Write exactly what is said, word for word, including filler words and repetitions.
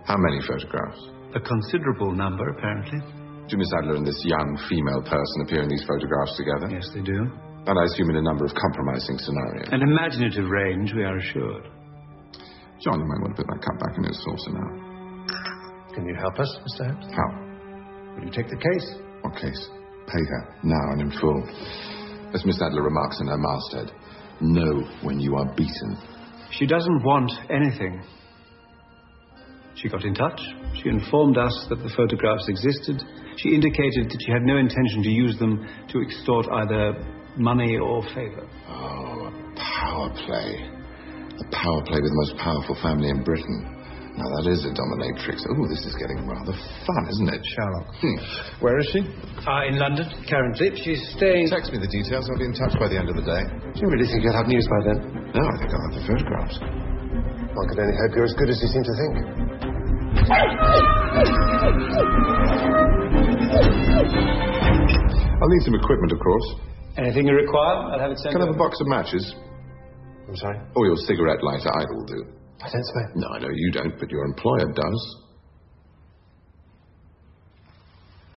How many photographs? A considerable number, apparently. Do Miss Adler and this young female person appear in these photographs together? Yes, they do. And I assume in a number of compromising scenarios. An imaginative range, we are assured. John, you might want to put that cup back in its saucer now. Can you help us, Mister Holmes? How? Will you take the case? What case? Pay her, now and in full. As Miss Adler remarks in her masthead, know when you are beaten. She doesn't want anything. She got in touch. She informed us that the photographs existed. She indicated that she had no intention to use them to extort either money or favor. Oh, a power play. A power play with the most powerful family in Britain. Now, that is a dominatrix. Oh, this is getting rather fun, isn't it? Sherlock. Hmm. Where is she? Uh, in London, currently. She's staying... Text me the details. I'll be in touch by the end of the day. Do you really think you'll have news by then? No, I think I'll have the photographs. One could only hope you're as good as you seem to think. I'll need some equipment, of course. Anything you require, I'll have it sent Can I have a over. box of matches? I'm sorry? Or your cigarette lighter, either will do. I don't smoke. No, I know you don't, but your employer does.